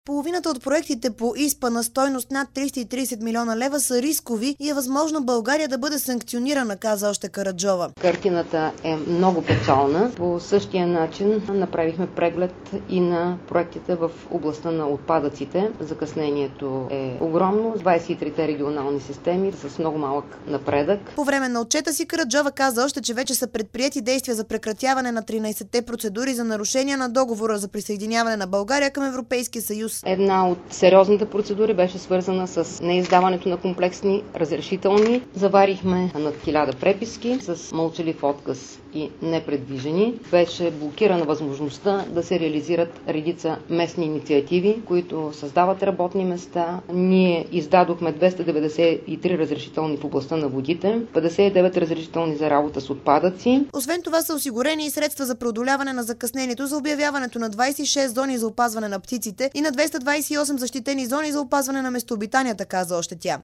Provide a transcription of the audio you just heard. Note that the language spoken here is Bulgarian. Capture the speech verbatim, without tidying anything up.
Половината от проектите по ИСПА на стойност над триста и тридесет милиона лева са рискови и е възможно България да бъде санкционирана, каза още Караджова. Картината е много печална. По същия начин направихме преглед и на проектите в областта на отпадъците. Закъснението е огромно. двадесет и трите регионални системи с много малък напредък. По време на отчета си Караджова каза още, че вече са предприети действия за прекратяване на тринадесетте процедури за нарушения на договора за присъединяване на България към Европейския съюз. Една от сериозните процедури беше свързана с неиздаването на комплексни разрешителни. Заварихме над хиляда преписки с мълчалив отказ и непредвижени. Беше блокирана възможността да се реализират редица местни инициативи, които създават работни места. Ние издадохме двеста деветдесет и три разрешителни в областта на водите, петдесет и девет разрешителни за работа с отпадъци. Освен това са осигурени и средства за преодоляване на закъснението за обявяването на двадесет и шест зони за опазване на птиците и на двеста двадесет и осем защитени зони за опазване на местообитанията, каза още тя.